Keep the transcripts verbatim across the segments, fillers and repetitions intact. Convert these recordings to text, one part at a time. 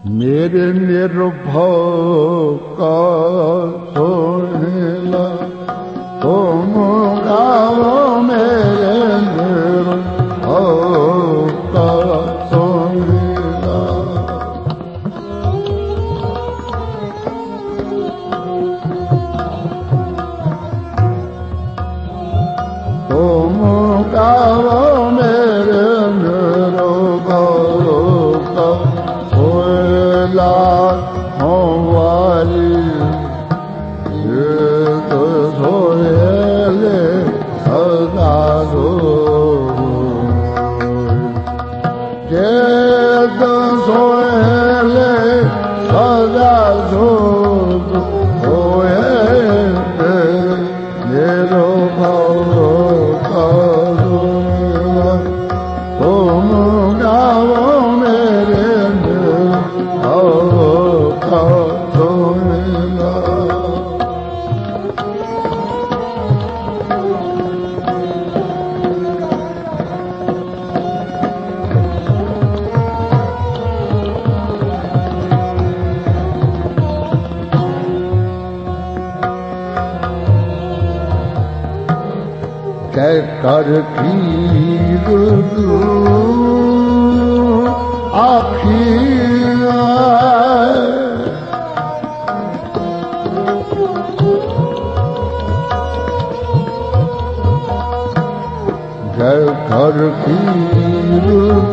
मेरे निर्भव का सोहेला तुम गाओ मेरे निर्भव का सोहेला। तुम गाओ मेरे निर्भव का सोहेला हमारी एक सोहेले सदा दो एक सोहेले सदा दो सोहेले मेरो भाव का सोहेला तुम गाओ मेरे का सोहेला। कह कर खीर आखिर कह कर खीर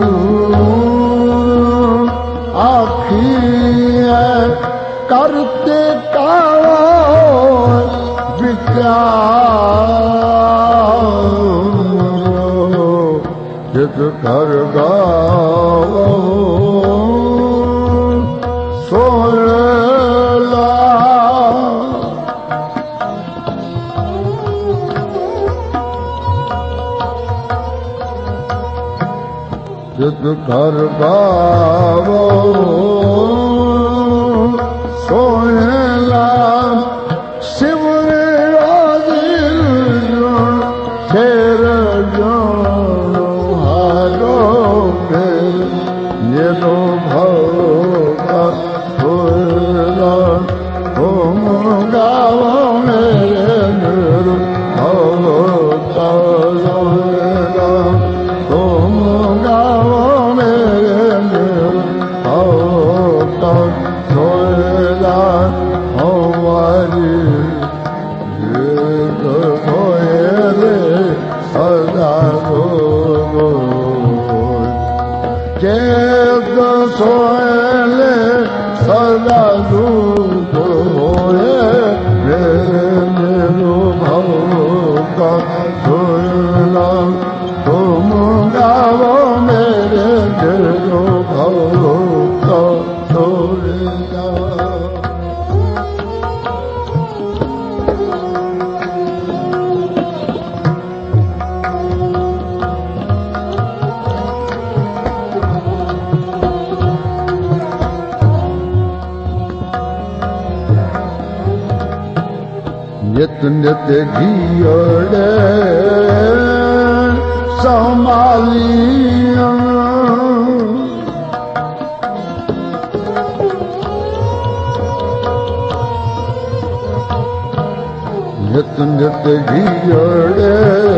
आखिर करते कालो विचार जित कर गाओ सोहेला। जित कर गाओ सोहेला शिव शेर जानो हारो मेरो भाव का सोहेला तुम गाओ मेरे निर्भव का सोहेला तुम गाओ मेरे निर्भव का सोहेला हमारी एक सोहेले सदा दो एक सोहेले सदा दो मेरो भाव का सोहेला तुम गाओ मेरे निर्भव का सोहेला। नित नित घियोड़े संभालिया नित नित घियोड़े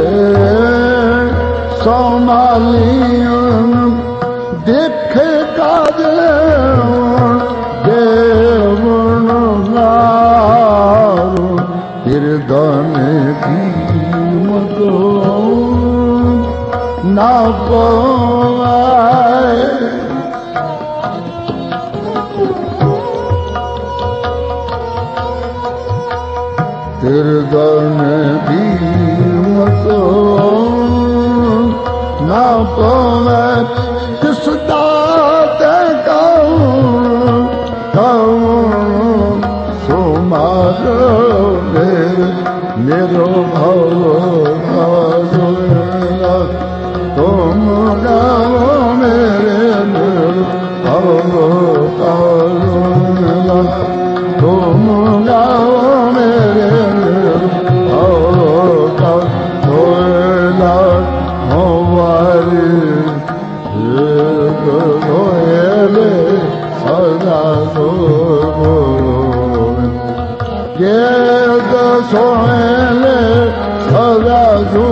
संभालिया देखे काजे देवन नारो हृदय कीमत ना पाए हृदय कीमत ना पाए किस दाते कहूँ कहूँ सुमारो मेरो भाव का सोहेला तुम गाओ मेरे निर्भव का सोहेला तुम गाओ मेरे निर्भव का सोहेला हमारी एक सोहेले सदा सदा ये तो सोने सदा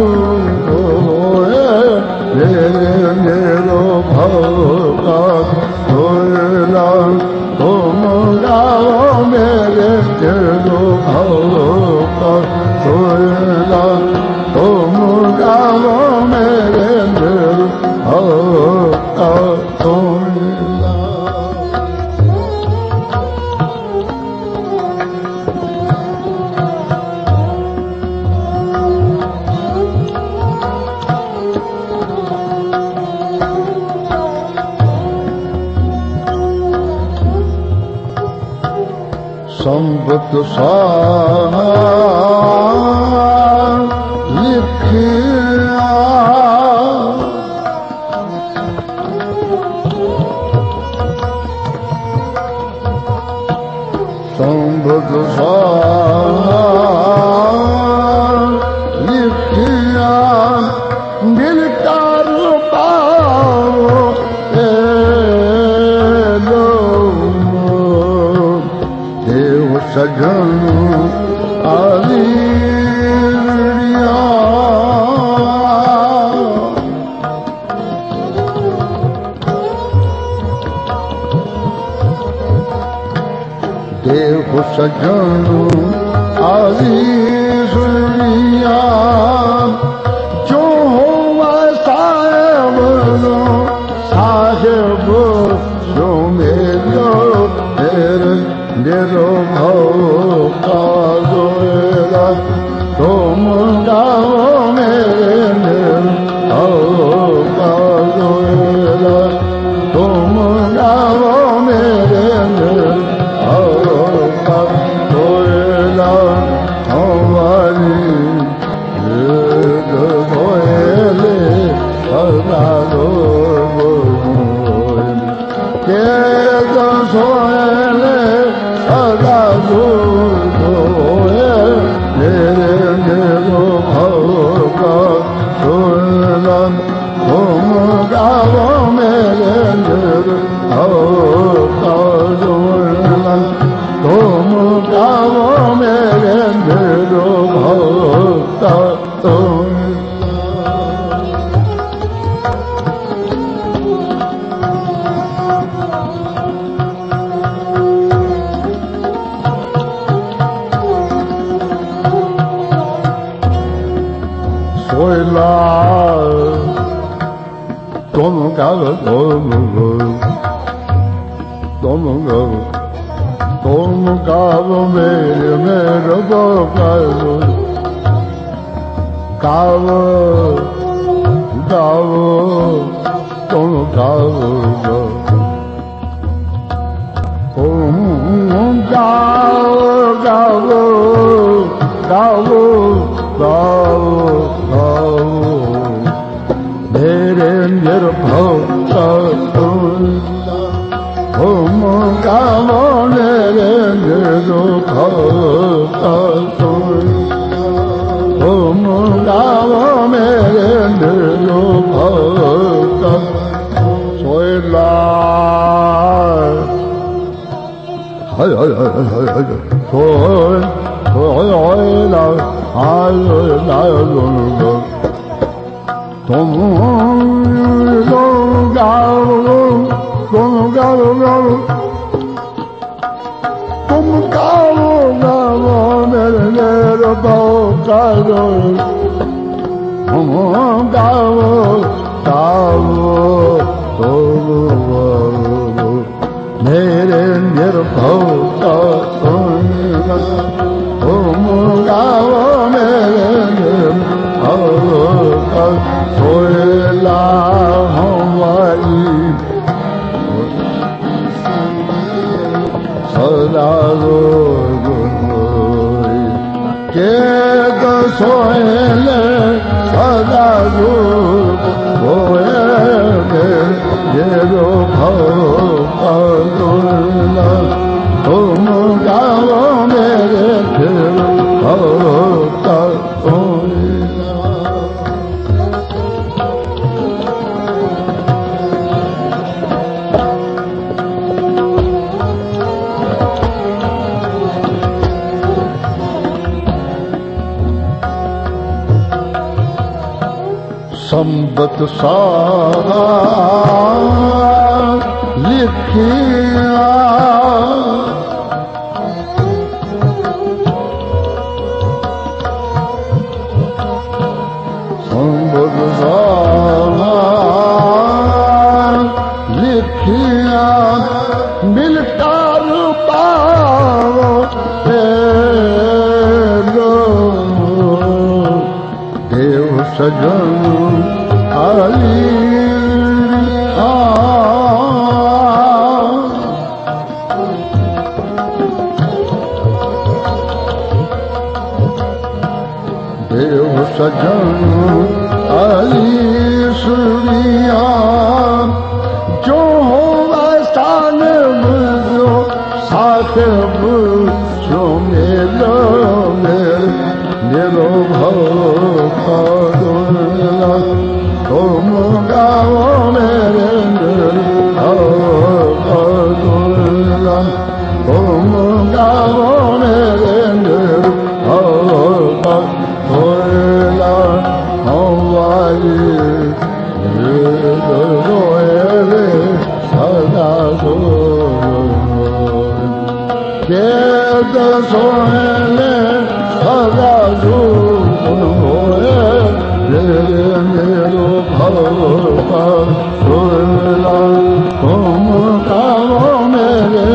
मेरे मेरो भोगा सोला तुम गाओ मेरे मेरो भोगा सोला तुम गाओ मेरे मेरो भोगा सोला संबत साहा लिखिया संबत साहा लिखिया दिल का रूपाओ सजन आलिया देव सजन आलिया जो हुआ साहेब साहेब जो मेरो मेरे मेरो भोगा जोएगा तुम गाओ मेरे मेरो भोगा जोएगा तुम गाओ मेरे मेरो भोगा जोएगा हमारी वेद भोले सदा के सोएले सदा मेरे मेरो भोगा सोला तुम गाओ मेरे मेरो भोगा सोला तुम गाओ मेरे मेरो भोगा सोला सोला तुम गाओ तुम तुम गाओ तुम गाओ मेरे मेरो भोगा गाओ गाओ तुम गाओ तुम गाओ गाओ गाओ गाओ मेरे मेरो भोगा तुम गाओ मेरे मेरो भोगा तुम गाओ मेरे मेरो भोगा सोला हाय हाय हाय हाय हाय सोल सोला हाय हाय तुम गाओ तुम गाओ गाओ तुम गाओ गाओ मेरे मेरो भोगा तुम गाओ गाओ तुम मेरे मेरो भोगा तुम गाओ मेरे मेरो भोगा सोला हमारी सदा के तो सोएले सदा होए मेरो भोगा तुम गाओ मेरे भोगा अमृत सारा लिखिया अमृत सारा लिखिया मिलता पाओ देव सजन आली आ देव सजन आली सुरिया जो स्थान बुझो साथ बुझो मेलो मेरो भगवान तुम गाओ मेरे भगवान तुम गाओ मेरे भगवान हमारी रोए सदा सो के सोने सदा होए मेरो भगवान तुम गाओ मेरे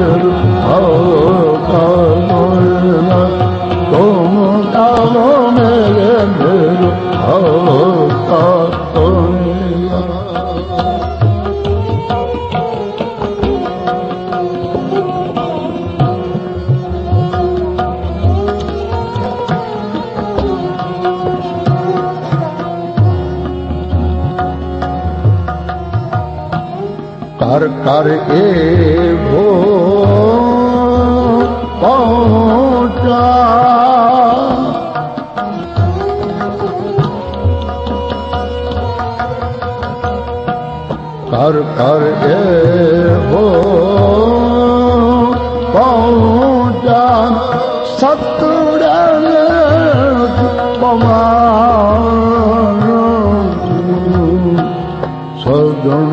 भगवान तुम गाओ मेरे भगवान कर कर ए वो पहुँचा कर कर ए वो पहुँचा सतुरन पमान सजन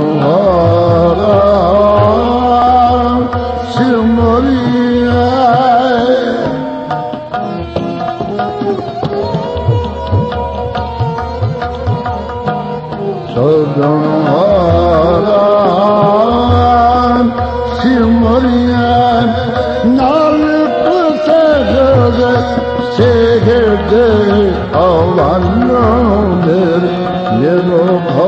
सजन सिमरिया नानक से दे अवन मेरो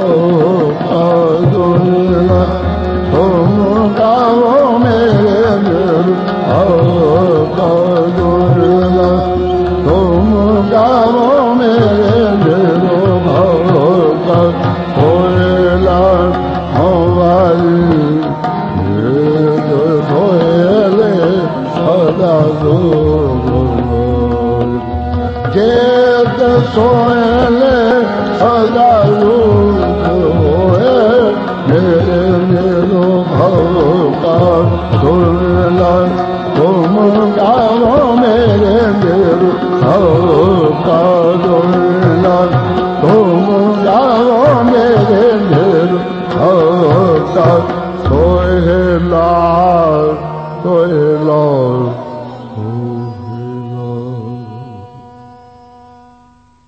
भगवान तुम गाओ मेरे भगवान तुम गाओ मेरे भगवान हमारी सदा जेद सोएले सदा होए मेरे मेरो भगवान तुम गाओ मेरे मेरो भगवान तुम गाओ मेरे मेरो भगवान